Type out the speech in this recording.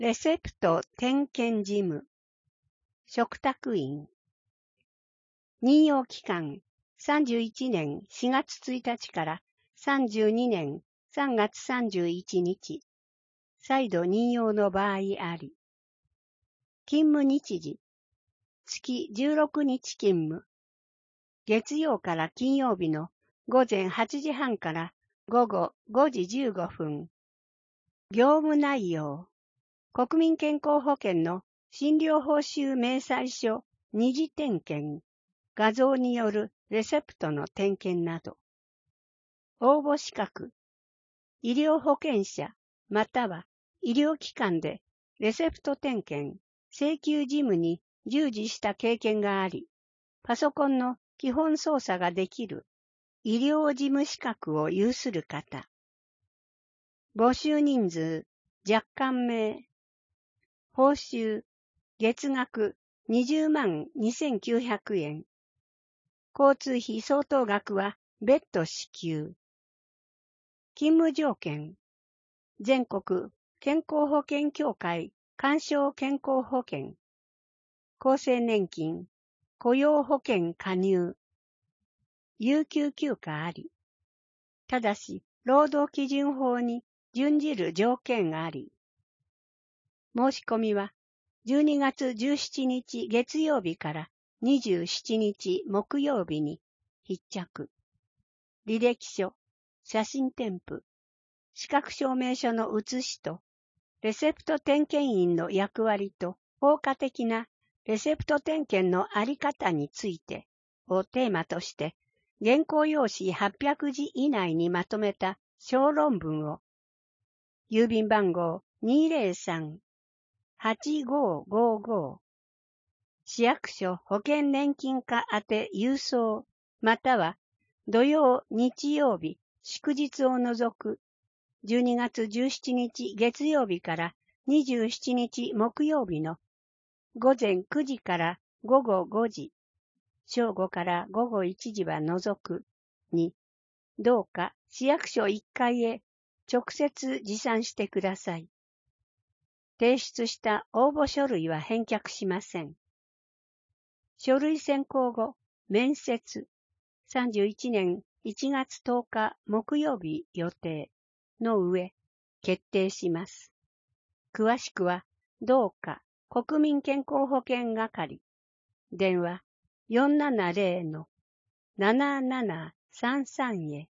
レセプト点検事務、嘱託員。任用期間、31年4月1日から32年3月31日。再度任用の場合あり。勤務日時、月16日勤務。月曜から金曜日の午前8時半から午後5時15分。業務内容。国民健康保険の診療報酬明細書二次点検、画像によるレセプトの点検など。応募資格。医療保険者または医療機関でレセプト点検、請求事務に従事した経験があり、パソコンの基本操作ができる医療事務資格を有する方。募集人数、若干名。報酬、月額20万2900円。交通費相当額は別途支給。勤務条件、全国健康保険協会勧奨健康保険、厚生年金、雇用保険加入、有給休暇あり。ただし、労働基準法に準じる条件あり。申し込みは12月17日月曜日から27日木曜日に必着。履歴書、写真添付、資格証明書の写しと、レセプト点検員の役割と効果的なレセプト点検のあり方についてをテーマとして、原稿用紙800字以内にまとめた小論文を、郵便番号203-8555、市役所保険年金課宛て郵送、または土曜、日曜日、祝日を除く12月17日月曜日から27日木曜日の午前9時から午後5時、正午から午後1時は除くに、どうか市役所1階へ直接持参してください。提出した応募書類は返却しません。書類選考後、面接、31年1月10日木曜日予定の上、決定します。詳しくは、どうか国民健康保険係、電話470-7733へ。